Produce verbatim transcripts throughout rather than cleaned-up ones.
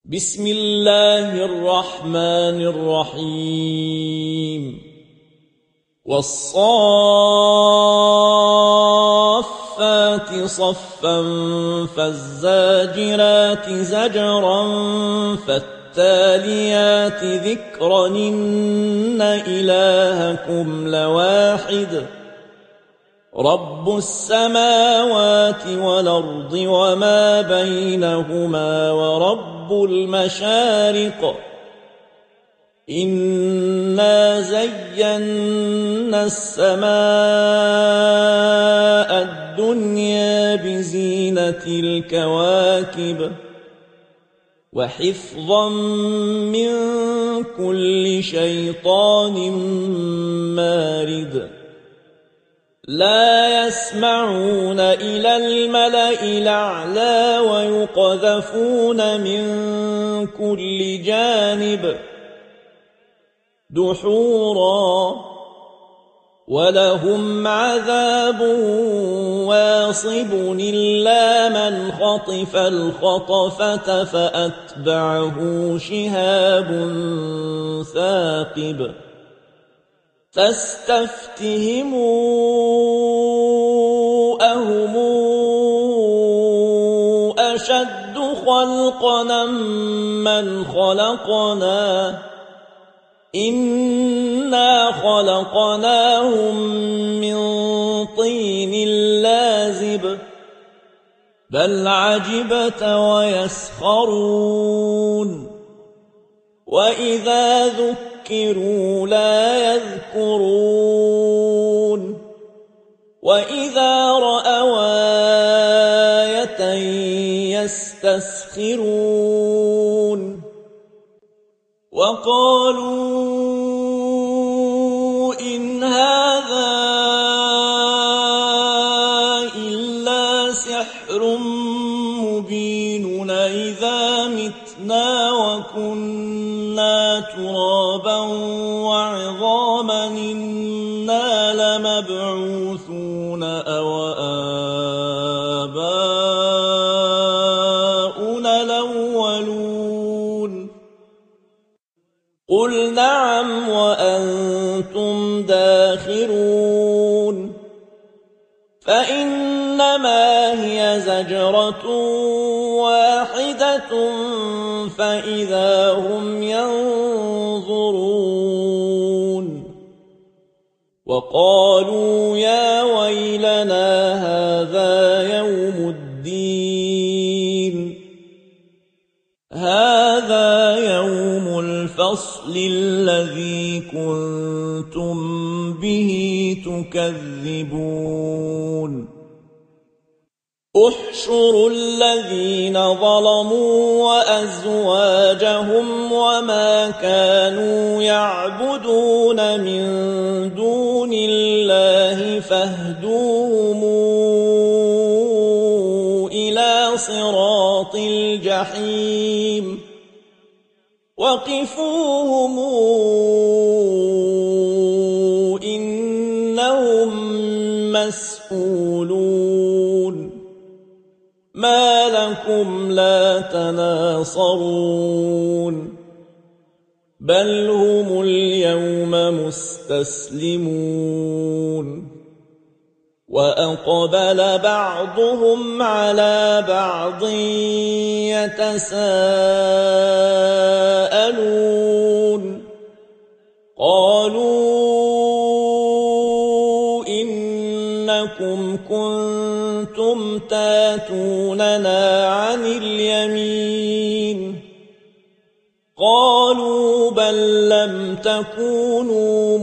بسم الله الرحمن الرحيم والصافات صفا فالزاجرات زجرا فالتاليات ذكرا إن إلهكم لواحد رب السماوات والأرض وما بينهما ورب المشارق إنا زينا السماء الدنيا بزينة الكواكب وحفظا من كل شيطان مارد لا يسمعون إلى الملأ الأعلى ويقذفون من كل جانب دحورا ولهم عذاب واصب إلا من خطف الخطفة فأتبعه شهاب ثاقب فاستفتهموا أهم أشد خلقنا من خلقنا إنا خلقناهم من طين لازب بل عجبت ويسخرون وإذا ذكروا لا يذكرون وإذا رأوا آية يستسخرون وقالوا إن هذا إلا سحر مبين إذا متنا وكنا ترابا وعظاما إنا لمبعوثون أو آباؤنا الأولون قل نعم وأنتم داخرون فإنما هي زجرة واحدة فإذا هم ينظرون وقالوا يا ويلنا هذا يوم الدين هذا يوم الفصل الذي كنتم به تكذبون احشروا الذين ظلموا وأزواجهم وما كانوا يعبدون من دون الله فاهدوهم إلى صراط الجحيم وقفوهم إنهم مسئولون ما لكم لا تناصرون بل هم اليوم مستسلمون وأقبل بعضهم على بعض يتساءلون قالوا إنكم كنتم تاتوننا عن اليمين قالوا بل لم تكونوا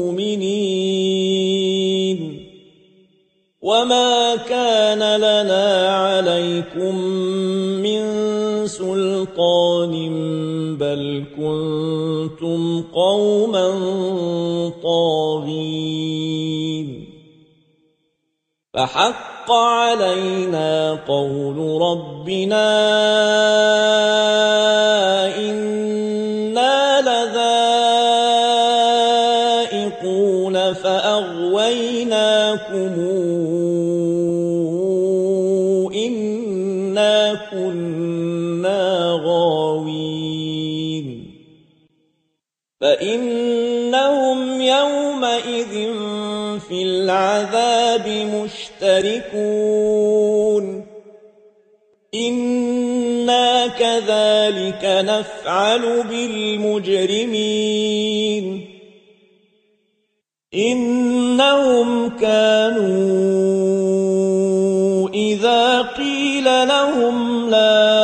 مؤمنين وما كان لنا عليكم من سلطان بل كنتم قوما طاغين فحق علينا قول ربنا إنا لذائقون فأغويناكم إنا كنا غاوين الغاوين فإنهم يومئذ في العذاب مشتركون إنا كذلك نفعل بالمجرمين إنهم كانوا إذا قيل لهم لا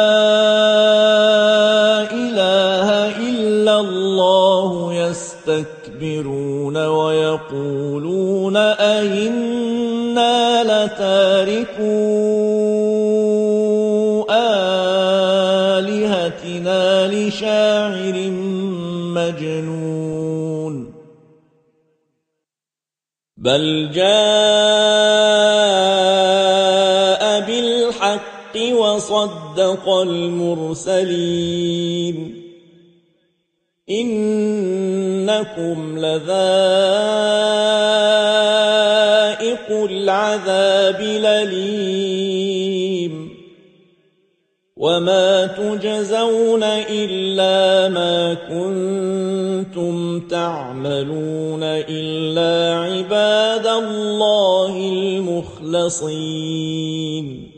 إله إلا الله يستكبرون ويقولون أئنا لتاركو آلهتنا لشاعر مجنون بل جاء بالحق وصدق المرسلين إنكم لذائق العذاب الأليم وما تجزون إلا ما كنتم تعملون إلا عباد الله المخلصين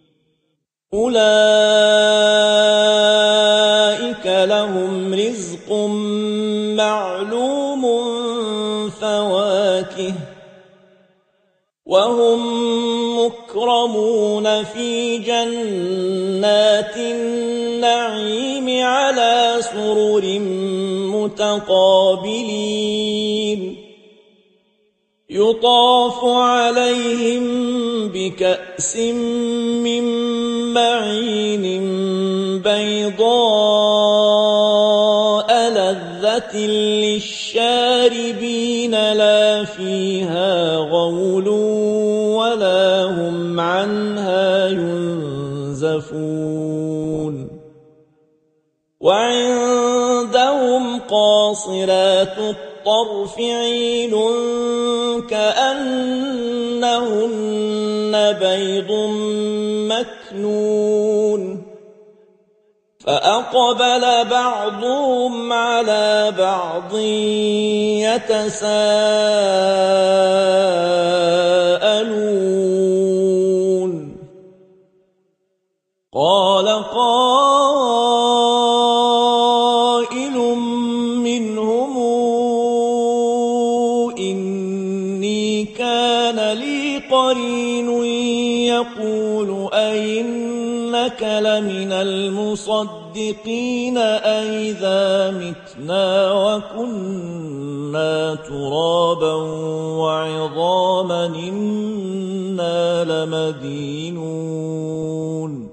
أولئك لهم رزق معلوم فواكه وهم مكرمون في جنات النعيم على سرر متقابلين يطاف عليهم بكأس من معين بيضاء لذة للشاربين لا فيها غول ولا هم عنها ينزفون وعندهم قاصرات الطرف عين كأنهن بيض مكنون فأقبل بعضهم على بعض يتساءلون قال قائل منهم إني كان لي قرين يقول أئنك لمن المصدقين أئذا متنا وكنا ترابا وعظاما إنا لمدينون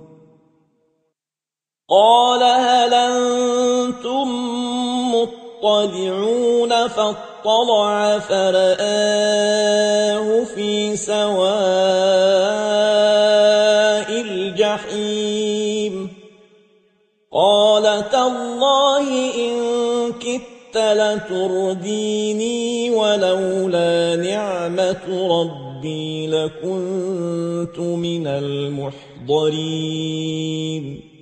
قال هل أنتم مطلعون فاطلع فرآه في سواء الجحيم قال تالله إن كدت لترديني ولولا نعمة ربي لكنت من المحضرين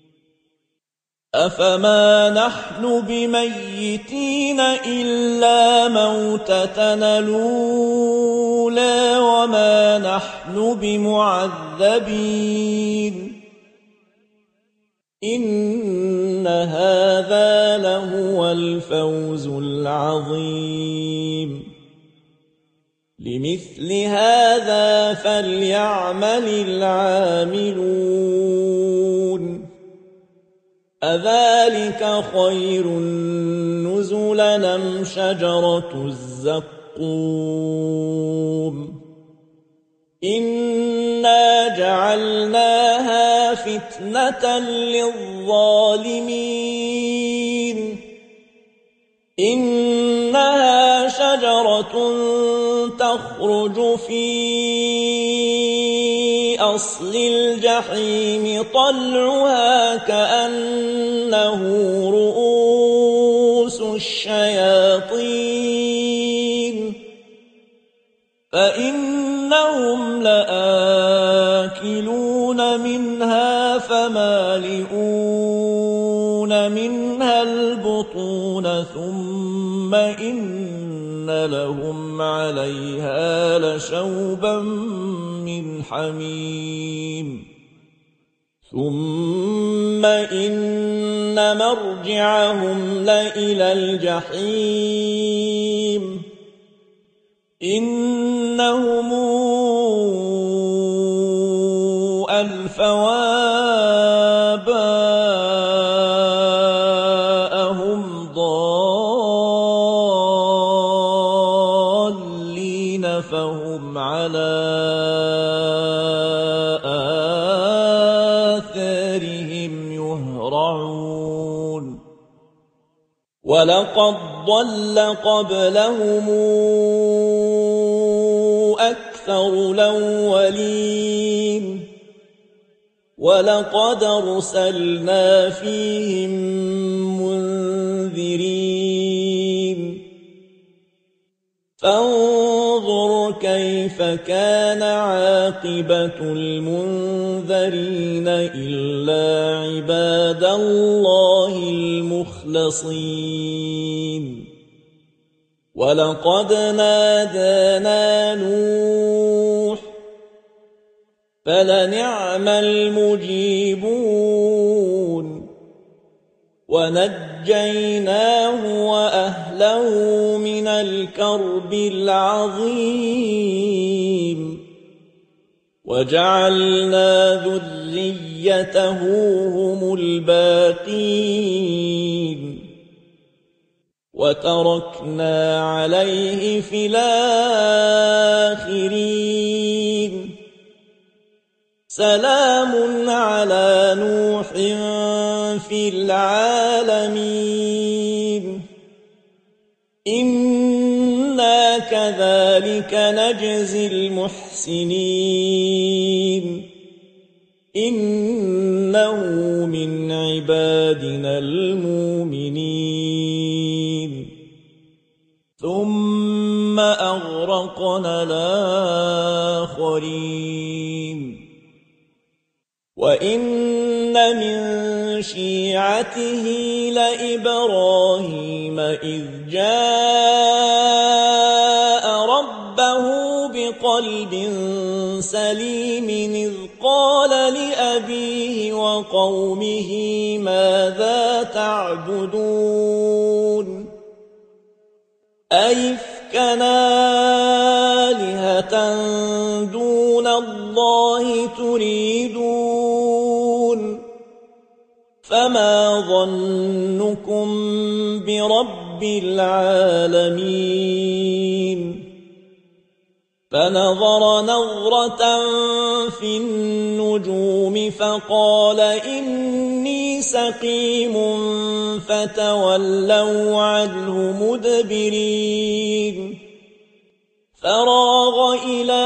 أفما نحن بميتين إلا موتتنا الأولى وما نحن بمعذبين إن هذا لهو الفوز العظيم لمثل هذا فليعمل العاملون أذلك خير نزلا أم شجرة الزقوم إنا جعلناها فتنة للظالمين إنها شجرة تخرج في أصل الجحيم طلعها كأنه رؤوس الشياطين فإنهم لآكلون منها فمالئون منها البطون ثم إن لهم عليها لشوبا من حميم ثم إن مرجعهم لإلى الجحيم إنهم ألفوا آباءهم ضالين فهم على آثارهم يهرعون ولقد ضل قبلهم أكثر الأولين ولقد أرسلنا فيهم منذرين فانظر كيف كان عاقبة المنذرين إلا عباد الله المخلصين ولقد نادانا نوح فلنعم المجيبون ونجيناه وأهله من الكرب العظيم وجعلنا ذريته هم الباقين وتركنا عليه في الآخرين سلام على نوح في العالمين إنا كذلك نجزي المحسنين إنه من عبادنا المؤمنين ثم أغرقنا الآخرين وإن من شيعته لإبراهيم إذ جاء ربه بقلب سليم إذ قال لأبيه وقومه ماذا تعبدون أئفكا آلهة دون الله تريدون فما ظنكم برب العالمين فنظر نظرة في النجوم فقال إني سقيم فتولوا عنه مدبرين فراغ إلى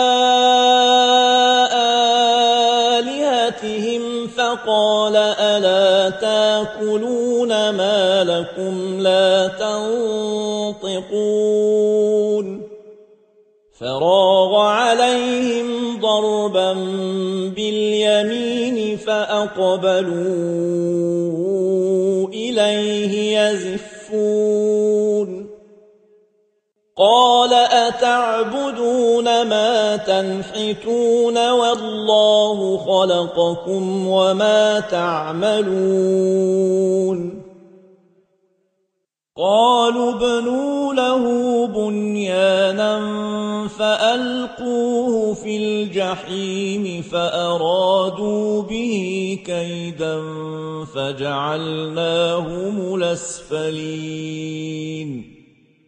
آلهتهم فقال ألا تاكلون ما لكم لا تنطقون فراغ عليهم ضربا باليمين فأقبلوا إليه يزفون قال أتعبدون ما تنحتون والله خلقكم وما تعملون قالوا ابنوا له بنيانا فألقوه في الجحيم فأرادوا به كيدا فجعلناهم الأسفلين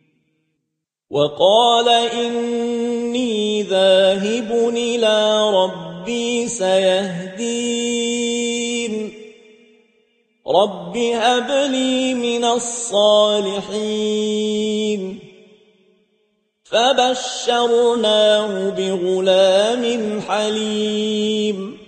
وقال إني ذاهب إلى ربي سيهدين رب هب لي من الصالحين فبشرناه بغلام حليم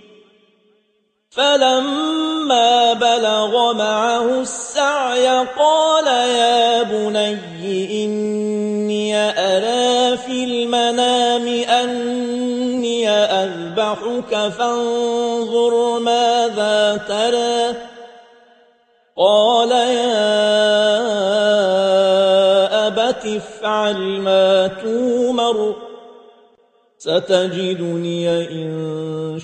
فلما بلغ معه السعي قال يا بني إني أرى في المنام أني أذبحك فانظر ماذا ترى قال يا أبت افعل ما تومر ستجدني إن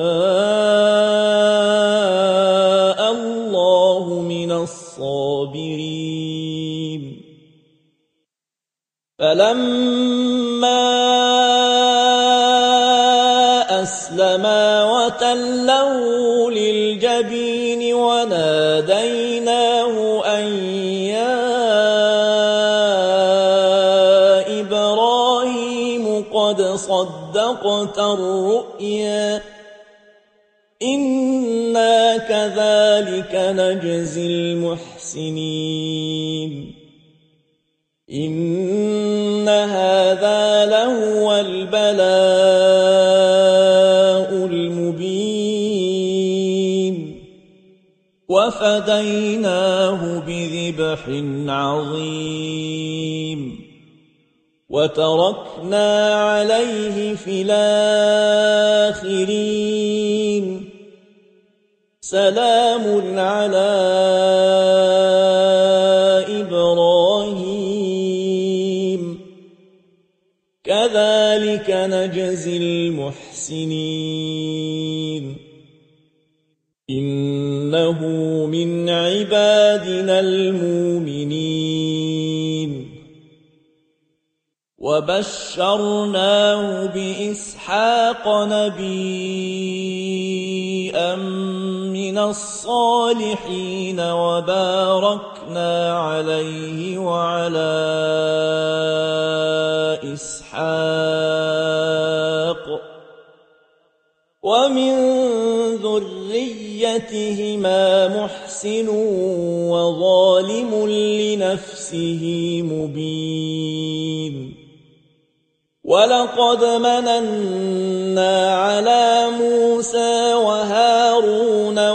شاء الله من الصابرين فلما أسلما وتله للجبين وناديناه أن يا إبراهيم قد صدقت الرؤيا إنا كذلك نجزي المحسنين إن هذا لهو البلاء المبين وفديناه بذبح عظيم وتركنا عليه في الآخرين سلام على إبراهيم كذلك نجزي المحسنين إنه من عبادنا المؤمنين وبشرناه بإسحاق نبيا من الصالحين وباركنا عليه وعلى إسحاق ومن ذريتهما محسن وظالم لنفسه مبين ولقد مننا على موسى وهارون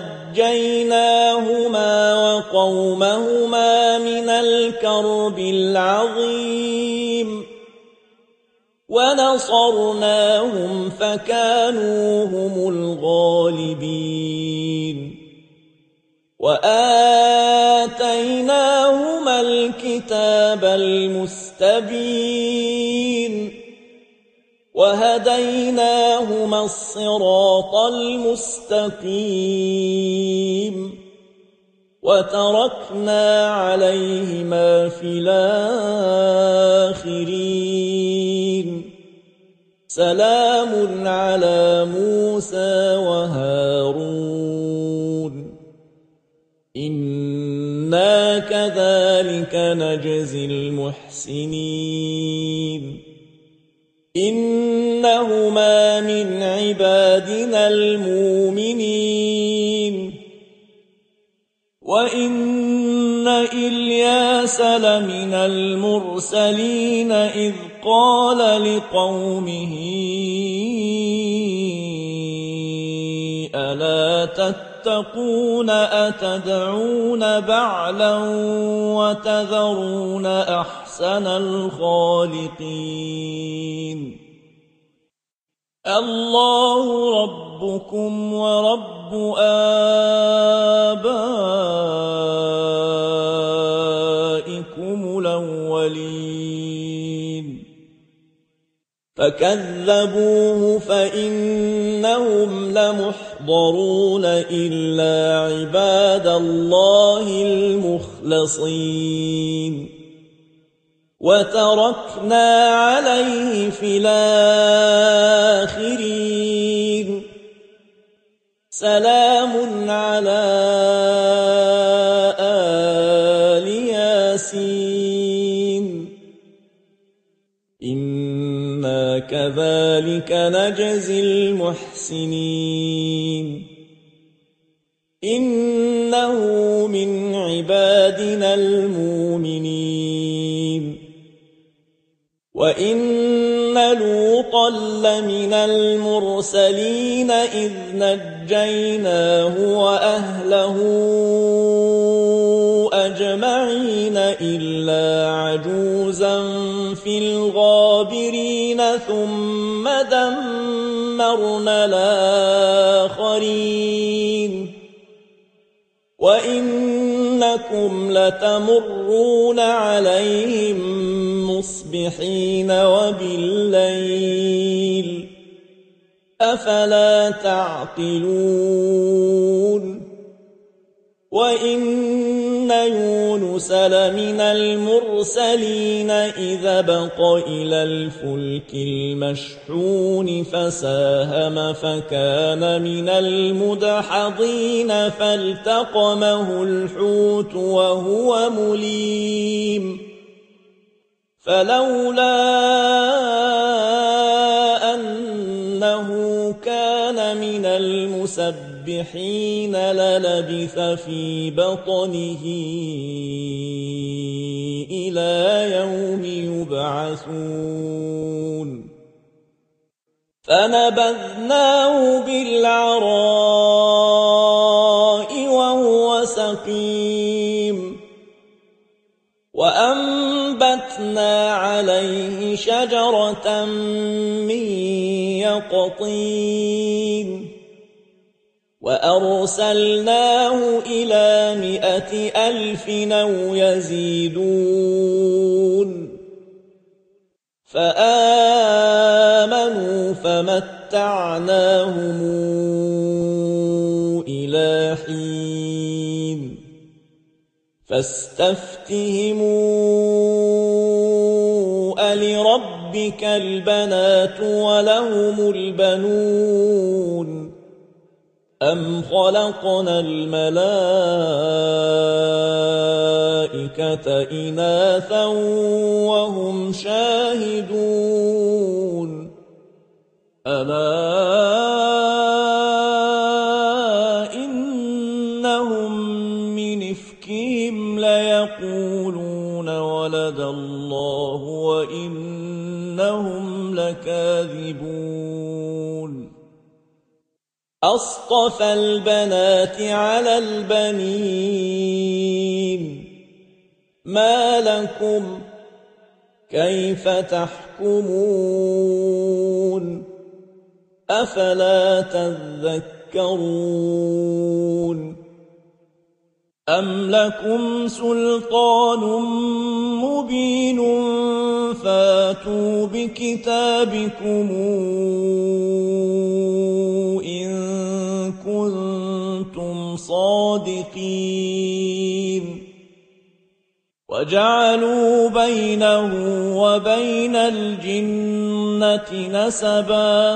ونجيناهما وقومهما من الكرب العظيم ونصرناهم فكانوا هم الغالبين وآتيناهما الكتاب المستبين وهديناهما الصراط المستقيم وتركنا عليهما في الآخرين سلام على موسى وهارون إنا كذلك نجزي المحسنين إنهما من عبادنا المؤمنين وإن إلياس لمن المرسلين إذ قال لقومه ألا تتقون أتدعون بعلا وتذرون أحسن الخالقين الله ربكم ورب آبائكم الأولين فكذبوه فإنهم لمحضرون إلا عباد الله المخلصين وتركنا عليه في الآخرين سلام على آل ياسين إنا كذلك نجزي المحسنين إنه من عبادنا المؤمنين وإن لوطا لمن المرسلين إذ نجيناه وأهله أجمعين إلا عجوزا في الغابرين ثم دمرنا الآخرين وإن وإنكم لتمرون عليهم مصبحين وبالليل أفلا تعقلون وإن يونس لمن المرسلين إذ بق إلى الفلك المشحون فساهم فكان من المدحضين فالتقمه الحوت وهو مليم فلولا أنه كان من المسبحين للبث في بطنه إلى يوم يبعثون فنبذناه بالعراء وهو سقيم وأنبتنا عليه شجرة من يقطين وأرسلناه إلى مائة ألف أو يزيدون فآمنوا فمتعناهم إلى حين فاستفتهموا ألربك البنات ولهم البنون أم خلقنا الملائكة إناثا وهم شاهدون ألا إنهم من إفكهم ليقولون ولد الله وإنهم لكاذبون أصطفى البنات على البنين ما لكم كيف تحكمون أفلا تذكرون أم لكم سلطان مبين فاتوا بكتابكم إن كنتم صادقين وجعلوا بينه وبين الجنة نسبا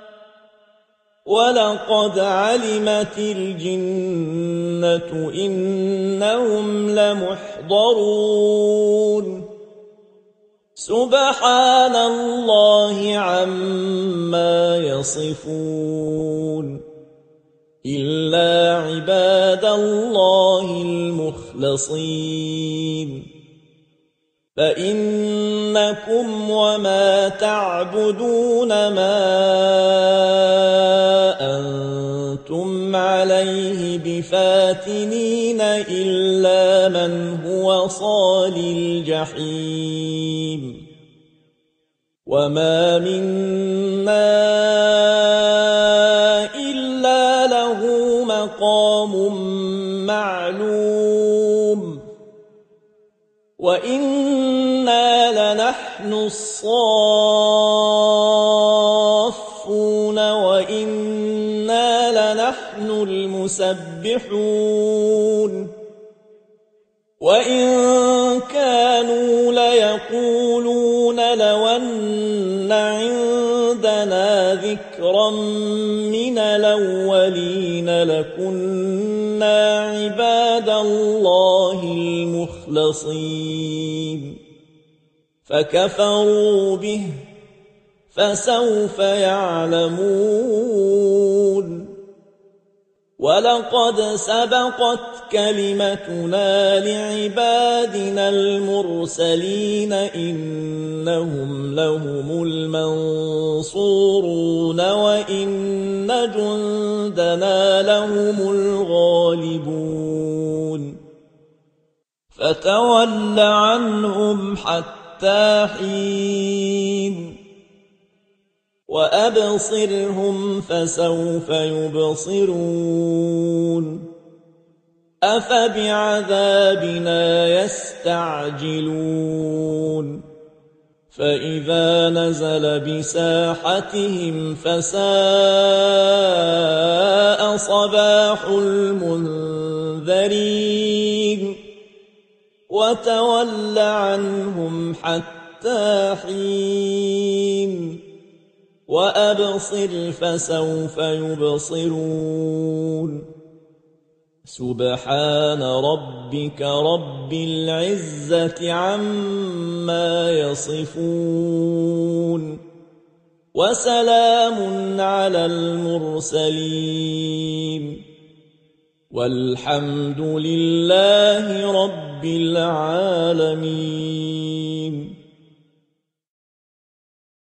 ولقد علمت الجنة إنهم لمحضرون سبحان الله عما يصفون إلا عباد الله المخلصين فإنكم وما تعبدون ما أنتم عليه بفاتنين إلا من هو صال الجحيم وما منا إلا له مقام معلوم وإنا لنحن الصافون وإنا لنحن المسبحون وإن كانوا ليقولون لو أن عندنا ذكرا من الأولين لكنا عباد الله المخلصين فكفروا به فسوف يعلمون ولقد سبقت كلمتنا لعبادنا المرسلين إنهم لهم المنصورون وإن جندنا لهم الغالبون فتول عنهم حتى حين وأبصرهم فسوف يبصرون أفبعذابنا يستعجلون فإذا نزل بساحتهم فساء صباح المنذرين وتول عنهم حتى حين وأبصر فسوف يبصرون سبحان ربك رب العزة عما يصفون وسلام على المرسلين والحمد لله رب العالمين.